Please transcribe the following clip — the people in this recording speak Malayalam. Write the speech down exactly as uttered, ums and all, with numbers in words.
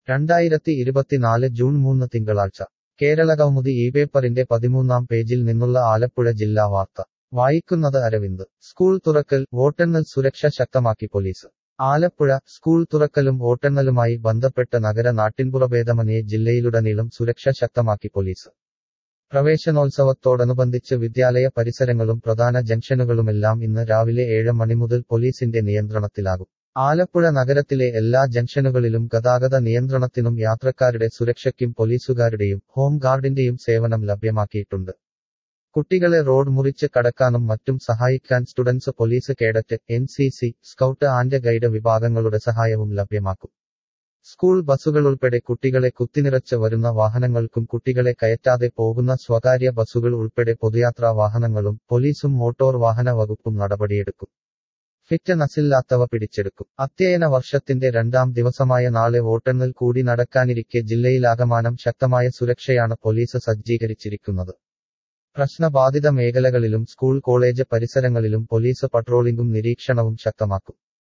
രണ്ടായിരത്തി ഇരുപത്തിനാല് ജൂൺ മൂന്ന് തിങ്കളാഴ്ച കേരളകൗമുദി ഈ പേപ്പറിന്റെ പതിമൂന്നാം പേജിൽ നിന്നുള്ള ആലപ്പുഴ ജില്ലാ വാർത്ത വായിക്കുന്നത് അരവിന്ദ്. സ്കൂൾ തുറക്കൽ, വോട്ടെണ്ണൽ സുരക്ഷ ശക്തമാക്കി പോലീസ്. ആലപ്പുഴ. സ്കൂൾ തുറക്കലും വോട്ടെണ്ണലുമായി ബന്ധപ്പെട്ട് നഗര നാട്ടിൻപുറഭേദമന്യേ ജില്ലയിലുടനീളം സുരക്ഷ ശക്തമാക്കി പോലീസ്. പ്രവേശനോത്സവത്തോടനുബന്ധിച്ച് വിദ്യാലയ പരിസരങ്ങളും പ്രധാന ജംഗ്ഷനുകളുമെല്ലാം ഇന്ന് രാവിലെ ഏഴ് മണി മുതൽ പോലീസിന്റെ നിയന്ത്രണത്തിലാകും. ആലപ്പുഴ നഗരത്തിലെ എല്ലാ ജംഗ്ഷനുകളിലും ഗതാഗത നിയന്ത്രണത്തിനും യാത്രക്കാരുടെ സുരക്ഷയ്ക്കും പോലീസുകാരുടെയും ഹോം ഗാർഡിന്റെയും സേവനം ലഭ്യമാക്കിയിട്ടുണ്ട്. കുട്ടികളെ റോഡ് മുറിച്ച് കടക്കാനും മറ്റും സഹായിക്കാൻ students police cadet, N C C, scout and guide വിഭാഗങ്ങളുടെ സഹായവും ലഭ്യമാക്കും. സ്കൂൾ ബസുകളുൾപ്പെടെ കുട്ടികളെ കുത്തിനിറച്ച് വരുന്ന വാഹനങ്ങൾക്കും കുട്ടികളെ കയറ്റാതെ പോകുന്ന സ്വകാര്യ ബസുകൾ ഉൾപ്പെടെ പൊതുയാത്രാ വാഹനങ്ങളും പോലീസും മോട്ടോർ വാഹന വകുപ്പും നടപടിയെടുക്കും. ഫിറ്റ്നസില്ലാത്തവ പിടിച്ചെടുക്കും. അധ്യയന വർഷത്തിന്റെ രണ്ടാം ദിവസമായ നാളെ വോട്ടെണ്ണൽ കൂടി നടക്കാനിരിക്കെ ജില്ലയിലാകമാനം ശക്തമായ സുരക്ഷയാണ് പോലീസ് സജ്ജീകരിച്ചിരിക്കുന്നത്. പ്രശ്നബാധിത മേഖലകളിലും സ്കൂൾ കോളേജ് പരിസരങ്ങളിലും പോലീസ് പട്രോളിംഗും നിരീക്ഷണവും ശക്തമാക്കും.